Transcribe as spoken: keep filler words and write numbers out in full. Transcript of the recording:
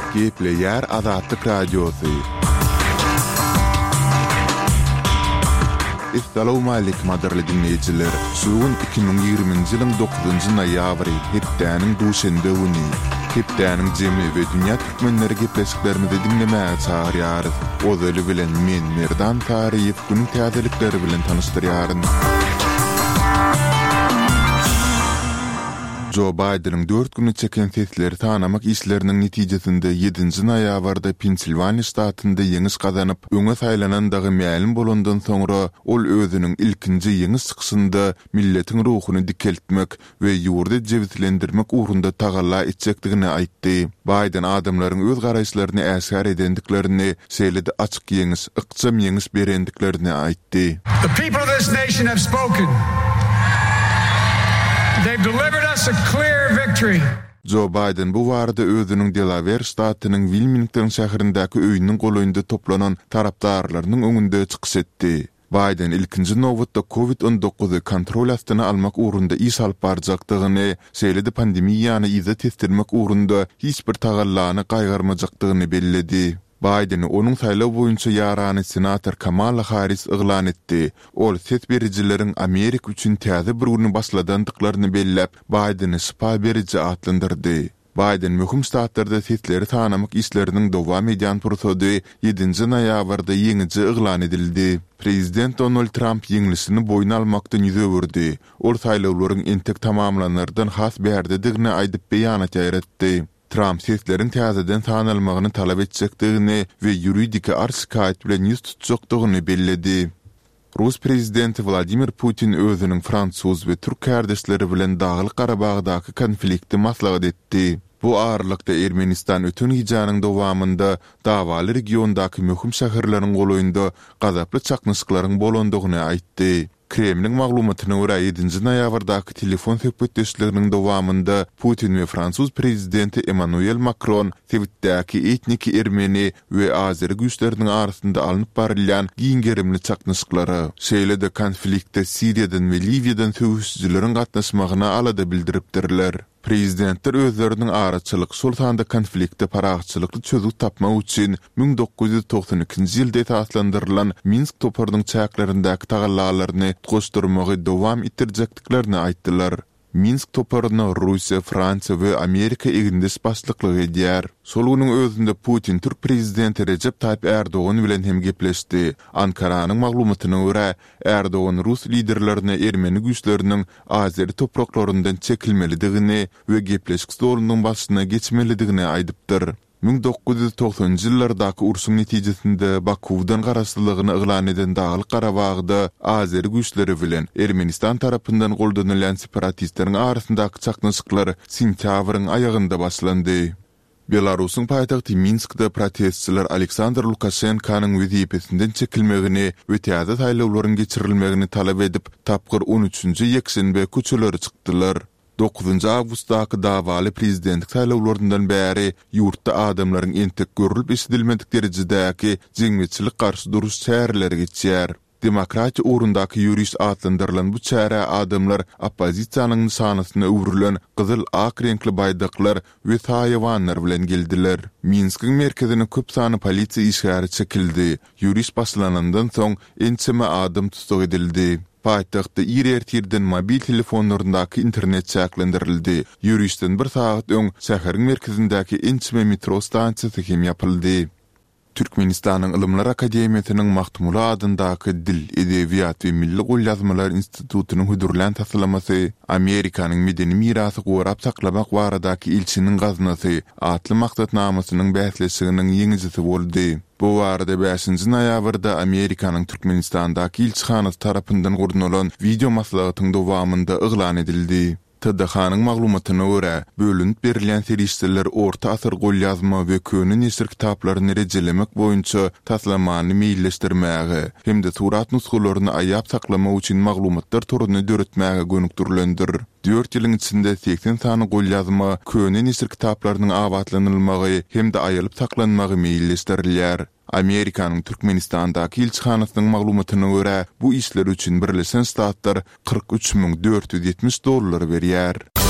Gepleyer Azatlyk Radiosu. Assalamu alaykum adarly dinleyijiler. Sugun iki bin ýygrymynjy ýylyň dokuzunjy noýabry hepdäniň duşende güni. Hepdäniň jemli we dünýä türkmenleri gepleşiklerimizi dinlemäge çagyrýarys. Ozaly bilen men Merdan Tariýew günüň täzelikleri bilen tanyşdyrýaryn. Joe Biden'ın dört günü çeken sesleri tanamak işlerinin netijesinde yedinji noýabrda Pensilvania ştatynda ýeňis gazanyp, öňe saýlanandagy mälim bolandan soňra ol özüniň ilkinji ýeňis çykysynda milletiň ruhuny dikeltmek we ýurda jewitlendirmek uğrunda tagalla etjekdigini aýtdy. Biden adamlaryň öz garaýşlaryny äsgär edendiklerini, seýledi açyk ýeňis, ykçam ýeňis berendiklerini aýtdy. The people of this nation have spoken. They've delivered us a clear victory. Joe Biden bu warda özüniň Delaware ştatynyň Wilmington şäherindäki öýüniň golaýynda toplanan tarapdarlarynyň öňünde çykyş etdi. Biden ilkinji nowatda covid on dokuzy kontrol astyna almak uğrunda iş alyp barjakdygyny, seýledi pandemiýany izet etdirmek uğrunda hiç bir tagallany gaýgarmajakdygyny belledi. Biden onun saýlaw boýunça ýarany senator Kamala Harris yglan etdi. Ol ses berijileriň Amerika üçin täze bir güni başladandyklaryny belläp, Biden'i spa beriji adlandyrdy. Biden möhüm ştatlarda sesleri tanamak işlerinin dowam edýän prosedy yedinji noýabrda ýeňiji yglan edildi. Prezident Donald Trump ýeňlisini boýna almakdan ýüze berdi. Ol saýlawlaryň entek tamamlanardan has berdidigini aýdyp beýanat ýaratdy. Trump seslerin täzeden tanalmagyny talap etjekdigini we ýuridik arşykaýat bilen ýüz tutjakdygyny belledi. Rus prezidenti Vladimir Putin özüniň Fransuz we Türk kardeşleri bilen Dağly Garabagdaky konflikti maslahat etdi. Bu aralykda Ermenistan ötün hijanyň dowamında dawaly regiondaky möhüm şäherleriň golaýynda gazaply çaknyşyklaryň bolandygyny aýtdy. Kremlin maglumatyna görä yedinji noýabrdaky telefon söhbetdeşliginiň dowamında Putin we Fransuz prezidenti Emmanuel Macron Twitter'däki etnik ermeni we azeri güýçleriniň arasynda alınıp barylýan giňgerimli çaknyşyklary, şeýle-de konfliktde Siriýadan we Libiýadan söwüşçileriň gatnaşmagyna alada bildiripdirler. Prezidentler özleriniň araçylyk sultanda konfliktde paragçylykly çözüm tapmak üçin bin dokuz ýüz toksan ikinji ýylda esaslandyrylan Minsk toparynyň çäklerindäki tagallalaryny goşdurmagy dowam etdirjekdiklerini aýtdylar. Minsk toparyny Russiýa, Fransiýa we Amerika egindis başlyklyk edýär. Sol günüň özünde Putin Türk prezidenti Recep Tayyip Erdoğan bilen hem gepleşdi. Ankaranyň maglumatyna görä, Erdoğan Rus liderlerine Ermeni güýçleriniň Azeri topraklaryndan çekilmelidigini we gepleşik stolynyň başyna geçmelidigini aýdypdyr. bin dokuz ýüz toksanjy ýyllardaky urşuň netijesinde Bakuwdan garaşdylygyny yglan eden Dağly Garabagda Azeri güýçleri bilen Ermenistan tarapyndan goldanylan separatistleriň arasyndaky çaknyşyklar sentýabryň aýagynda başlandy. Belarusyň paýtagty Minskde protestçiler Aleksandr Lukashenkanyň wezipesinden çekilmegini we täze saýlawlaryň geçirilmegini talap edip tapgyr on üçünji ýekşenbe köçelere çykdylar. dokuzunjy awgustdaky dawaly prezidentlik saýlawlaryndan bäri ýurtda adamlaryň entek görülip eşidilmedik derejedäki jeňmetçilik garşy duruş çäreleri geçýär. Demokratiýa uğrundaky ýürüş adlandyrylan bu çäre adamlar oppozisiýanyň nişanasyna öwrülen gyzyl ak renkli baýdaklar we taýwanlar bilen geldiler. Minskiň merkezine köp sany polisiýa işgäri çekildi. Ýürüş başlanandan soň ençeme adam tutuk edildi. Paýtagtda ýer-ýerden mobil telefonlaryndaky internet çäklendirildi. Ýürüşden bir saat öň şäheriň merkezindäki ençeme metro stansiýasy hem ýapyldy. Türkmenistanyň Ilymlar Akademiýasynyň Mahmuly adyndaky Dil, Edebiýat we Milli Golýazmalar institutynyň hödürlän taslamasy, Amerikanyň medeni mirasy gorap saklamak baradaky ilçiniň gaznasy atly maksatnamasynyň bäsleşiginiň ýeňijisi boldy. Bu warda beşinji noýabrda Amerikanyň Türkmenistandaky ilçihanasy tarapyndan gurnulan video maslahatyň dowamında yglan edildi. T D H-nyň maglumatyna görä, bölünip berilen serişler orta asır golýazma we köni nesir kitaplaryny rejelemek boýunça taslamany meýilleşdirmäge hem-de surat nuskalaryny aýap saklamak üçin maglumatlar toruny döretmäge gönükdirilendir. dört ýylyň içinde seksen sany golýazma, köni nesir kitaplarynyň awatlanylmagy hem-de aýalyp saklanmagy meýilleşdirilýär. Amerikanyň Türkmenistandaky ilçihanasynyň maglumatyna görä, bu işler üçin Birleşen Ştatlar kırk üç bin dört yüz ýetmiş dollar berýär.